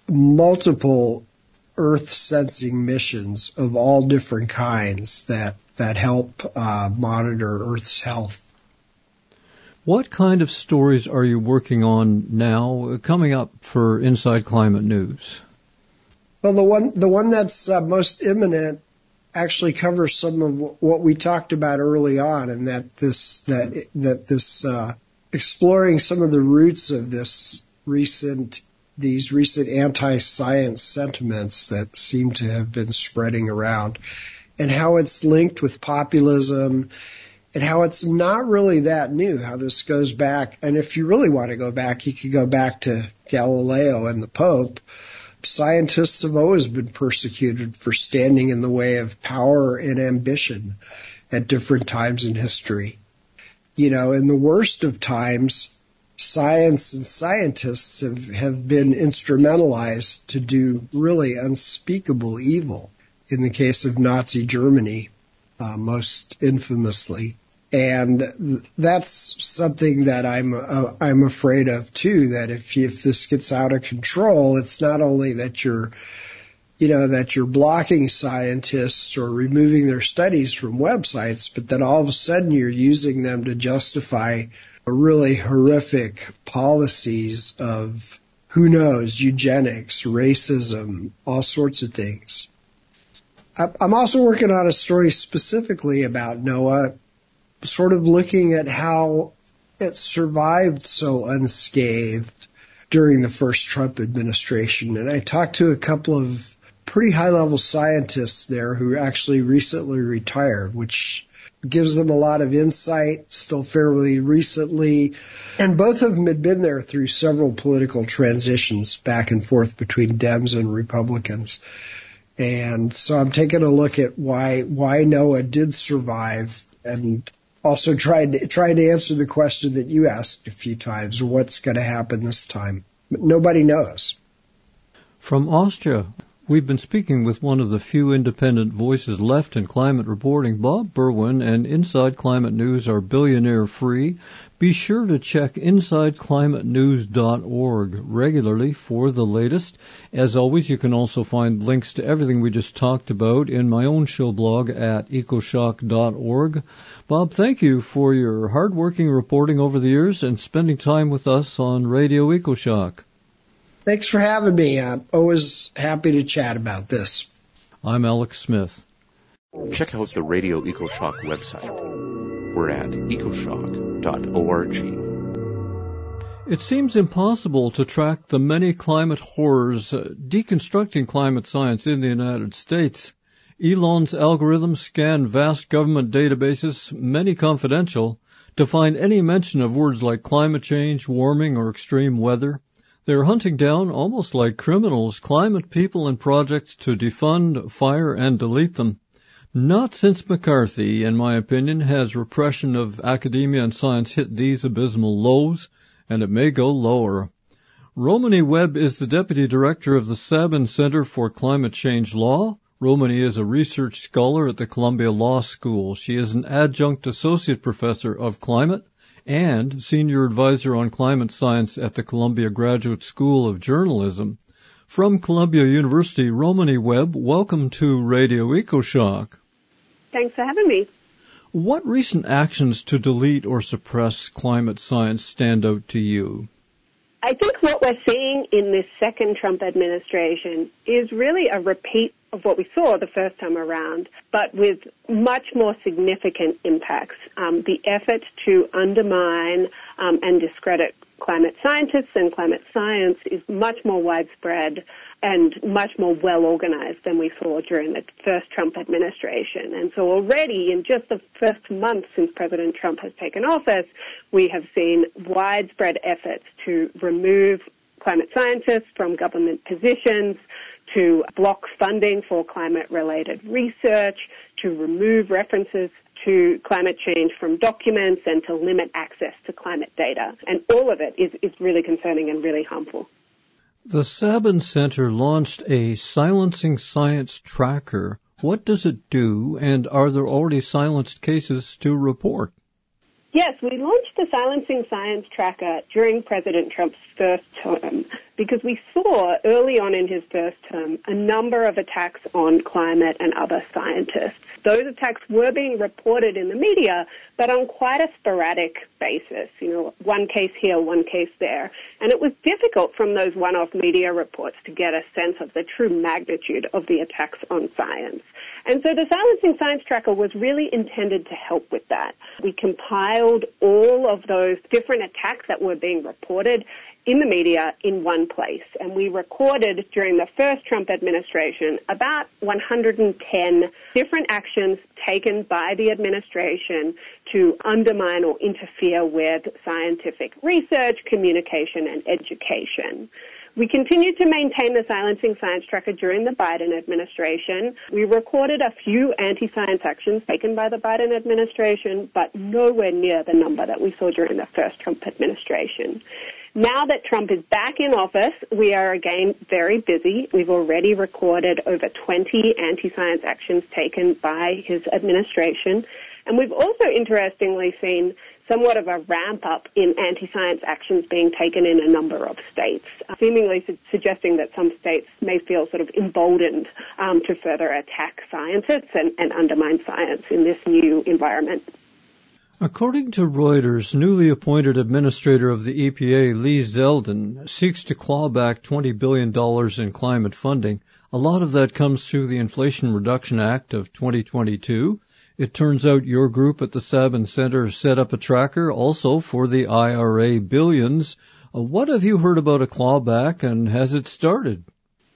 multiple Earth sensing missions of all different kinds that that help uh, monitor Earth's health. What kind of stories are you working on now, coming up for Inside Climate News? Well, the one the one that's uh, most imminent actually covers some of what we talked about early on, and that this that that this uh, exploring some of the roots of this recent these recent anti-science sentiments that seem to have been spreading around, and how it's linked with populism, and how it's not really that new, how this goes back. And if you really want to go back, you could go back to Galileo and the Pope. Scientists have always been persecuted for standing in the way of power and ambition at different times in history. You know, in the worst of times, science and scientists have, have been instrumentalized to do really unspeakable evil. In the case of Nazi Germany, uh, most infamously. And that's something that I'm uh, I'm afraid of too. That if if this gets out of control, it's not only that you're, you know, that you're blocking scientists or removing their studies from websites, but then all of a sudden you're using them to justify really horrific policies of, who knows, eugenics, racism, all sorts of things. I'm also working on a story specifically about NOAA, sort of looking at how it survived so unscathed during the first Trump administration. And I talked to a couple of pretty high-level scientists there who actually recently retired, which gives them a lot of insight, still fairly recently. And both of them had been there through several political transitions back and forth between Dems and Republicans. And so I'm taking a look at why why NOAA did survive, and also trying to, trying to answer the question that you asked a few times, what's going to happen this time? But nobody knows. From Austria, we've been speaking with one of the few independent voices left in climate reporting, Bob Berwin, and Inside Climate News are billionaire free. Be sure to check inside climate news dot org regularly for the latest. As always, you can also find links to everything we just talked about in my own show blog at ecoshock dot org. Bob, thank you for your hard-working reporting over the years and spending time with us on Radio EcoShock. Thanks for having me. I'm always happy to chat about this. I'm Alex Smith. Check out the Radio EcoShock website. We're at ecoshock dot org. It seems impossible to track the many climate horrors uh, deconstructing climate science in the United States. Elon's algorithms scan vast government databases, many confidential, to find any mention of words like climate change, warming, or extreme weather. They're hunting down, almost like criminals, climate people and projects to defund, fire, and delete them. Not since McCarthy, in my opinion, has repression of academia and science hit these abysmal lows, and it may go lower. Romany Webb is the Deputy Director of the Sabin Center for Climate Change Law. Romany is a research scholar at the Columbia Law School. She is an adjunct associate professor of climate and Senior Advisor on Climate Science at the Columbia Graduate School of Journalism. From Columbia University, Romany Webb, welcome to Radio EcoShock. Thanks for having me. What recent actions to delete or suppress climate science stand out to you? I think what we're seeing in this second Trump administration is really a repeat of what we saw the first time around, but with much more significant impacts. Um, the effort to undermine um, and discredit climate scientists and climate science is much more widespread and much more well-organized than we saw during the first Trump administration. And so already in just the first month since President Trump has taken office, we have seen widespread efforts to remove climate scientists from government positions, to block funding for climate-related research, to remove references to climate change from documents, and to limit access to climate data. And all of it is, is really concerning and really harmful. The Sabin Center launched a silencing science tracker. What does it do, and are there already silenced cases to report? Yes, we launched the Silencing Science Tracker during President Trump's first term because we saw early on in his first term a number of attacks on climate and other scientists. Those attacks were being reported in the media, but on quite a sporadic basis, you know, one case here, one case there. And it was difficult from those one-off media reports to get a sense of the true magnitude of the attacks on science. And so the Silencing Science Tracker was really intended to help with that. We compiled all of those different attacks that were being reported in the media in one place. And we recorded during the first Trump administration about one hundred ten different actions taken by the administration to undermine or interfere with scientific research, communication, and education. We continued to maintain the Silencing Science Tracker during the Biden administration. We recorded a few anti-science actions taken by the Biden administration, but nowhere near the number that we saw during the first Trump administration. Now that Trump is back in office, we are again very busy. We've already recorded over twenty anti-science actions taken by his administration. And we've also, interestingly, seen somewhat of a ramp-up in anti-science actions being taken in a number of states, uh, seemingly su- suggesting that some states may feel sort of emboldened um, to further attack scientists and, and undermine science in this new environment. According to Reuters, newly appointed administrator of the E P A, Lee Zeldin, seeks to claw back twenty billion dollars in climate funding. A lot of that comes through the Inflation Reduction Act of twenty twenty-two. It turns out your group at the Sabin Center set up a tracker also for the I R A billions. Uh, what have you heard about a clawback, and has it started?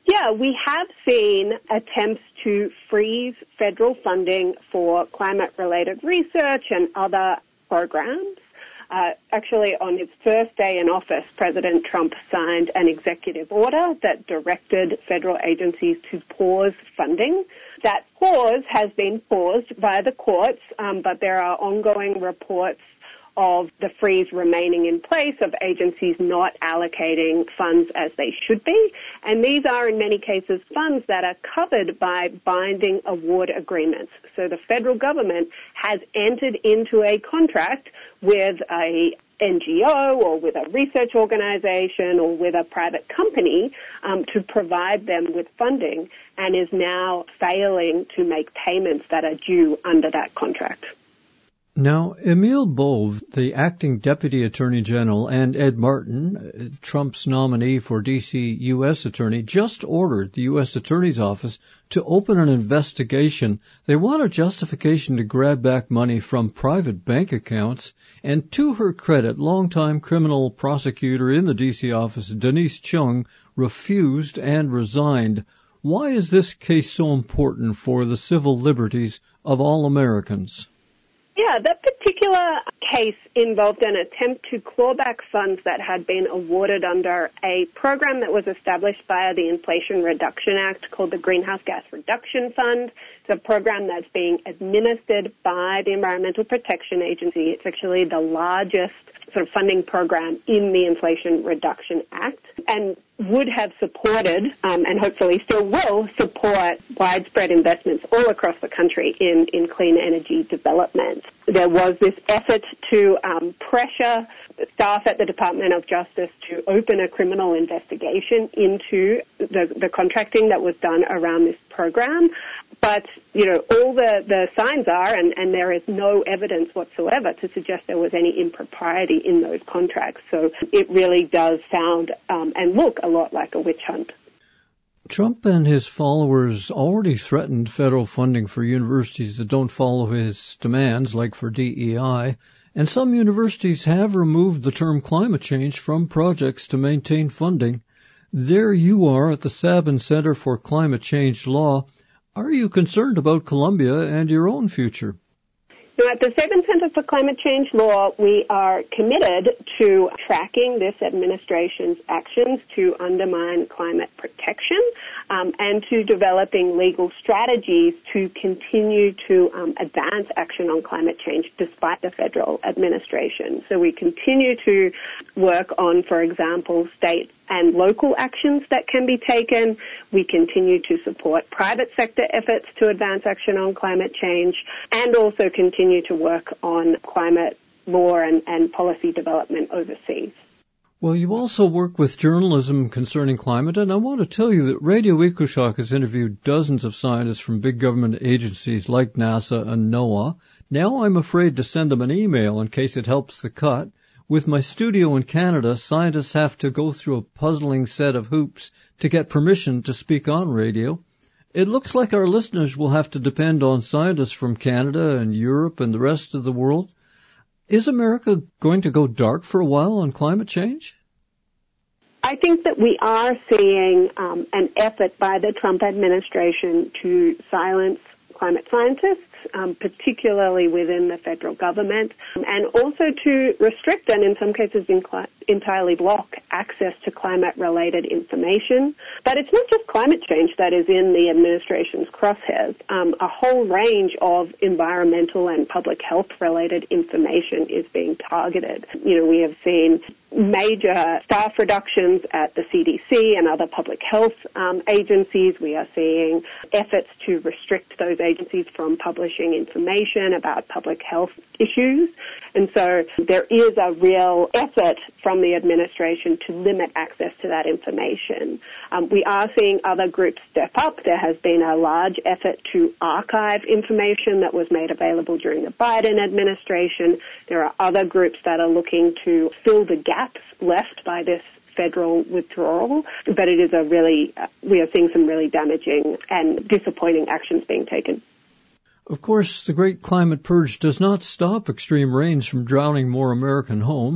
Yeah, we have seen attempts to freeze federal funding for climate-related research and other programs. Uh, actually, on his first day in office, President Trump signed an executive order that directed federal agencies to pause funding. That pause has been paused by the courts, um, but there are ongoing reports of the freeze remaining in place, of agencies not allocating funds as they should be. And these are, in many cases, funds that are covered by binding award agreements. So the federal government has entered into a contract with a N G O or with a research organization or with a private company um, to provide them with funding, and is now failing to make payments that are due under that contract. Now, Emil Bove, the acting Deputy Attorney General, and Ed Martin, Trump's nominee for D C U S Attorney, just ordered the U S Attorney's Office to open an investigation. They want a justification to grab back money from private bank accounts. And to her credit, longtime criminal prosecutor in the D C office, Denise Chung, refused and resigned. Why is this case so important for the civil liberties of all Americans? Yeah, that particular case involved an attempt to claw back funds that had been awarded under a program that was established via the Inflation Reduction Act called the Greenhouse Gas Reduction Fund. It's a program that's being administered by the Environmental Protection Agency. It's actually the largest sort of funding program in the Inflation Reduction Act, and would have supported, um, and hopefully still will support, widespread investments all across the country in, in clean energy development. There was this effort to um, pressure staff at the Department of Justice to open a criminal investigation into the, the contracting that was done around this program. But, you know, all the, the signs are, and, and there is no evidence whatsoever to suggest there was any impropriety in those contracts. So it really does sound um, and look a lot like a witch hunt. Trump and his followers already threatened federal funding for universities that don't follow his demands, like for D E I, and some universities have removed the term climate change from projects to maintain funding. There you are at the Sabin Center for Climate Change Law. Are you concerned about Columbia and your own future? Now, at the Sabin Center for Climate Change Law, we are committed to tracking this administration's actions to undermine climate protection um, and to developing legal strategies to continue to um, advance action on climate change despite the federal administration. So we continue to work on, for example, state and local actions that can be taken. We continue to support private sector efforts to advance action on climate change, and also continue to work on climate law and, and policy development overseas. Well, you also work with journalism concerning climate, and I want to tell you that Radio EcoShock has interviewed dozens of scientists from big government agencies like NASA and NOAA. Now I'm afraid to send them an email in case it helps the cut. With my studio in Canada, scientists have to go through a puzzling set of hoops to get permission to speak on radio. It looks like our listeners will have to depend on scientists from Canada and Europe and the rest of the world. Is America going to go dark for a while on climate change? I think that we are seeing um, an effort by the Trump administration to silence climate scientists, um, particularly within the federal government, and also to restrict and in some cases incli- entirely block access to climate-related information. But it's not just climate change that is in the administration's crosshairs. Um, a whole range of environmental and public health-related information is being targeted. You know, we have seen major staff reductions at the C D C and other public health um, agencies. We are seeing efforts to restrict those agencies from publishing information about public health issues. And so there is a real effort from the administration to limit access to that information. Um, we are seeing other groups step up. There has been a large effort to archive information that was made available during the Biden administration. There are other groups that are looking to fill the gaps left by this federal withdrawal, but it is a really, uh, we are seeing some really damaging and disappointing actions being taken. Of course, the Great Climate Purge does not stop extreme rains from drowning more American homes.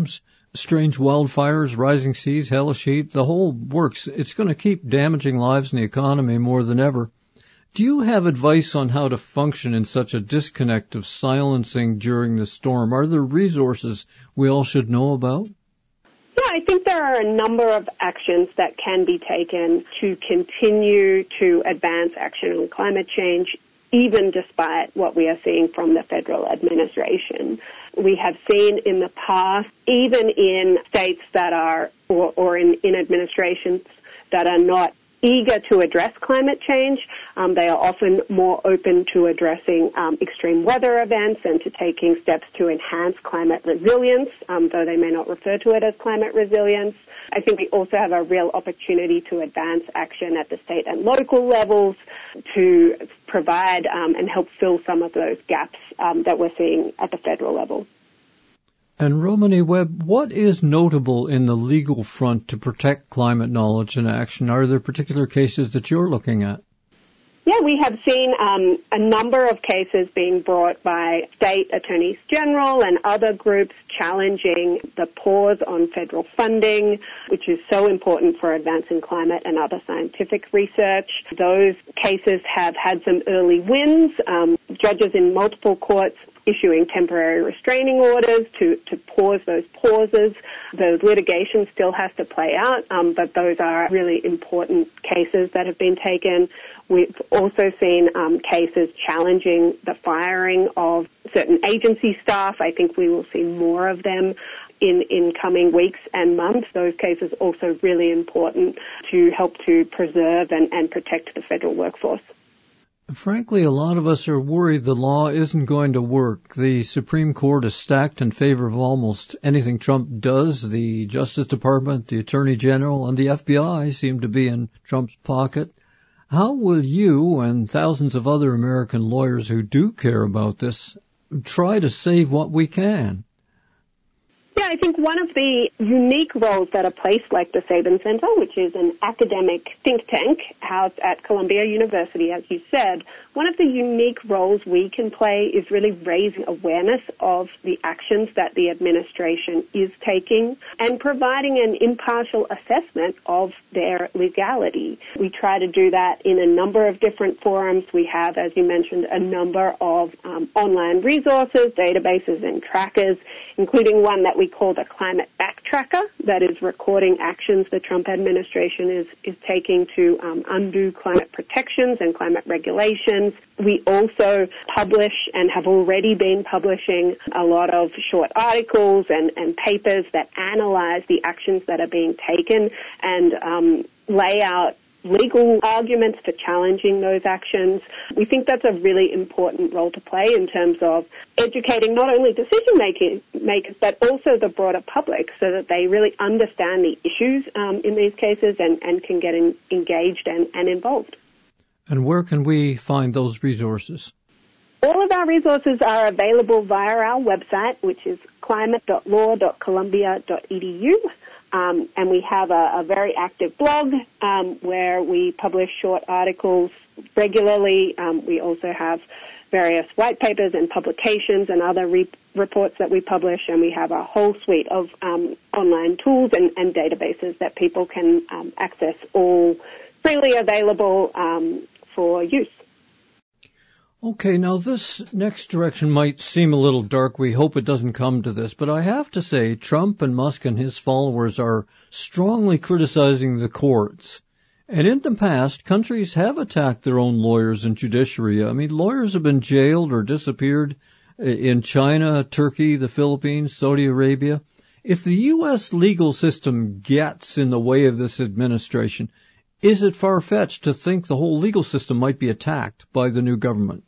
strange wildfires, rising seas, hellish heat, the whole works. It's going to keep damaging lives and the economy more than ever. Do you have advice on how to function in such a disconnect of silencing during the storm? Are there resources we all should know about? Yeah, I think there are a number of actions that can be taken to continue to advance action on climate change, even despite what we are seeing from the federal administration. We have seen in the past, even in states that are, or, or in, in administrations that are not eager to address climate change, um, they are often more open to addressing um, extreme weather events and to taking steps to enhance climate resilience, um, though they may not refer to it as climate resilience. I think we also have a real opportunity to advance action at the state and local levels to provide um, and help fill some of those gaps um, that we're seeing at the federal level. And Romany Webb, what is notable in the legal front to protect climate knowledge and action? Are there particular cases that you're looking at? Yeah, we have seen um, a number of cases being brought by state attorneys general and other groups challenging the pause on federal funding, which is so important for advancing climate and other scientific research. Those cases have had some early wins. Um, judges in multiple courts issuing temporary restraining orders to, to pause those pauses. The litigation still has to play out, um, but those are really important cases that have been taken. We've also seen um, cases challenging the firing of certain agency staff. I think we will see more of them in, in coming weeks and months. Those cases also really important to help to preserve and, and protect the federal workforce. Frankly, a lot of us are worried the law isn't going to work. The Supreme Court is stacked in favor of almost anything Trump does. The Justice Department, the Attorney General, and the F B I seem to be in Trump's pocket. How will you and thousands of other American lawyers who do care about this try to save what we can? Yeah, I think one of the unique roles that a place like the Sabin Center, which is an academic think tank housed at Columbia University, as you said, one of the unique roles we can play is really raising awareness of the actions that the administration is taking and providing an impartial assessment of their legality. We try to do that in a number of different forums. We have, as you mentioned, a number of um, online resources, databases, and trackers, including one that we call the Climate Backtracker, that is recording actions the Trump administration is, is taking to um, undo climate protections and climate regulations. We also publish and have already been publishing a lot of short articles and, and papers that analyze the actions that are being taken and um, lay out legal arguments for challenging those actions. We think that's a really important role to play in terms of educating not only decision makers, makers but also the broader public so that they really understand the issues um, in these cases and, and can get in, engaged and, and involved. And where can we find those resources? All of our resources are available via our website, which is climate dot law dot columbia dot e d u. Um, and we have a, a very active blog um, where we publish short articles regularly. Um, we also have various white papers and publications and other re- reports that we publish, and we have a whole suite of um, online tools and, and databases that people can um, access, all freely available um, for use. Okay, now this next direction might seem a little dark. We hope it doesn't come to this, but I have to say Trump and Musk and his followers are strongly criticizing the courts. And in the past, countries have attacked their own lawyers and judiciary. I mean, lawyers have been jailed or disappeared in China, Turkey, the Philippines, Saudi Arabia. If the U S legal system gets in the way of this administration, is it far-fetched to think the whole legal system might be attacked by the new government?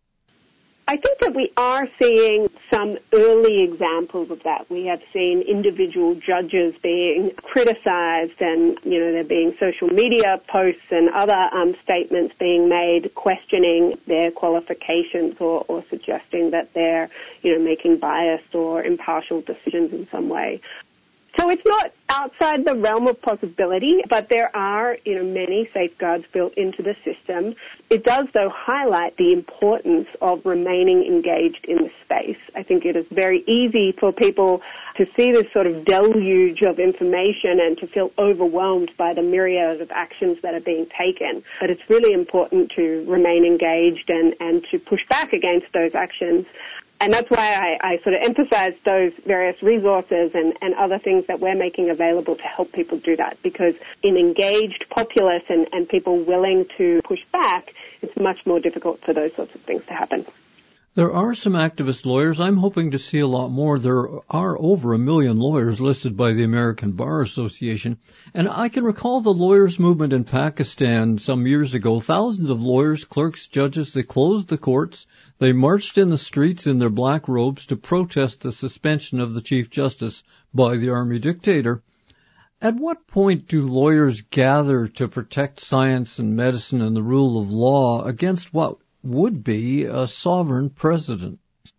I think that we are seeing some early examples of that. We have seen individual judges being criticized and, you know, there being social media posts and other um, statements being made questioning their qualifications or, or suggesting that they're, you know, making biased or impartial decisions in some way. So it's not outside the realm of possibility, but there are, you know, many safeguards built into the system. It does, though, highlight the importance of remaining engaged in the space. I think it is very easy for people to see this sort of deluge of information and to feel overwhelmed by the myriad of actions that are being taken. But it's really important to remain engaged and, and to push back against those actions. And that's why I, I sort of emphasize those various resources and, and other things that we're making available to help people do that. Because in engaged populace and, and people willing to push back, it's much more difficult for those sorts of things to happen. There are some activist lawyers. I'm hoping to see a lot more. There are over a million lawyers listed by the American Bar Association. And I can recall the lawyers' movement in Pakistan some years ago. Thousands of lawyers, clerks, judges, they closed the courts. They marched in the streets in their black robes to protest the suspension of the Chief Justice by the army dictator. At what point do lawyers gather to protect science and medicine and the rule of law against what would be a sovereign president?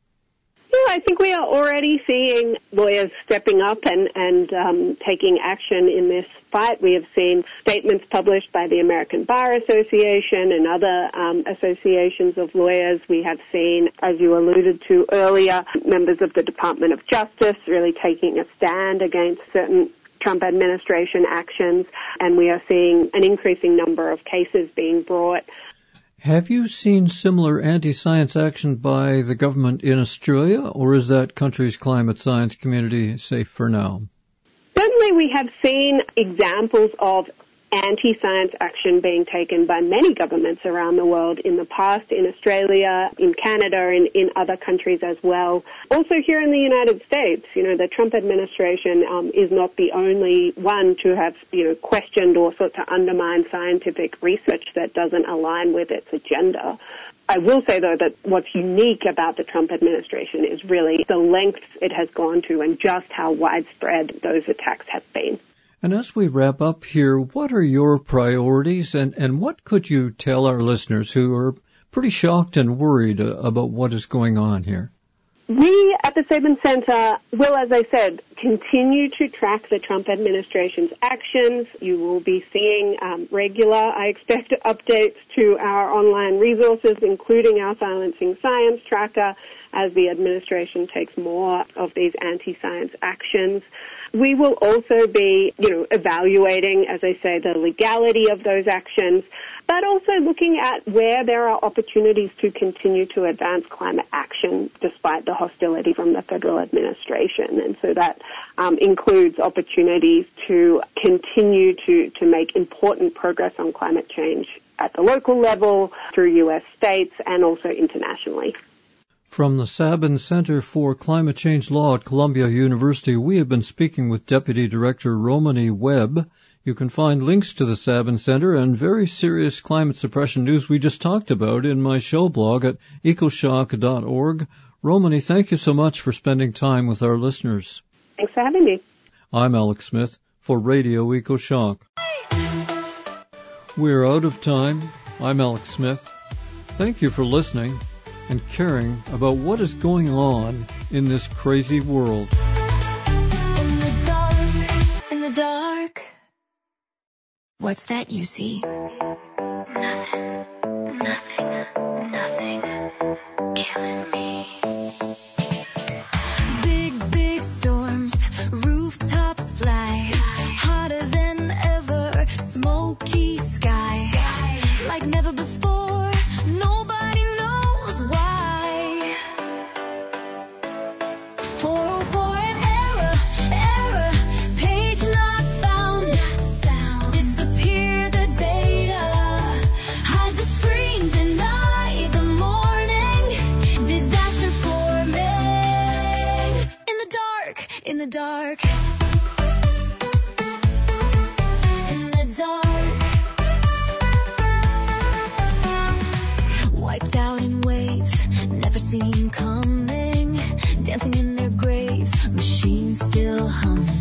Yeah, I think we are already seeing lawyers stepping up and, and um, taking action in this fight. We have seen statements published by the American Bar Association and other um, associations of lawyers. We have seen, as you alluded to earlier, members of the Department of Justice really taking a stand against certain Trump administration actions, and we are seeing an increasing number of cases being brought. Have you seen similar anti-science action by the government in Australia, or is that country's climate science community safe for now? Certainly we have seen examples of anti-science action being taken by many governments around the world in the past, in Australia, in Canada, and in other countries as well. Also here in the United States, you know, the Trump administration um, is not the only one to have, you know, questioned or sought to undermine scientific research that doesn't align with its agenda. I will say, though, that what's unique about the Trump administration is really the lengths it has gone to and just how widespread those attacks have been. And as we wrap up here, what are your priorities, and, and what could you tell our listeners who are pretty shocked and worried uh, about what is going on here? We at the Sabin Center will, as I said, continue to track the Trump administration's actions. You will be seeing um, regular, I expect, updates to our online resources, including our Silencing Science tracker, as the administration takes more of these anti-science actions. We will also be, you know, evaluating, as I say, the legality of those actions, but also looking at where there are opportunities to continue to advance climate action despite the hostility from the federal administration. And so that um, includes opportunities to continue to, to make important progress on climate change at the local level, through U S states, and also internationally. From the Sabin Center for Climate Change Law at Columbia University, we have been speaking with Deputy Director Romany Webb. You can find links to the Sabin Center and very serious climate suppression news we just talked about in my show blog at ecoshock dot org. Romany, thank you so much for spending time with our listeners. Thanks for having me. I'm Alex Smith for Radio EcoShock. We're out of time. I'm Alex Smith. Thank you for listening and caring about what is going on in this crazy world. In the dark, in the dark. What's that you see? Nothing, nothing, nothing. Killing me. Big, big storms, rooftops fly. Hotter than ever, smoky sky. Like never before, nobody knows why. four oh four an error, error, page not found. Disappear the data, hide the screen, deny the morning. Disaster forming. In the dark, in the dark. In the dark. Wiped out in waves, never seen coming. Dancing in their graves, machines still humming.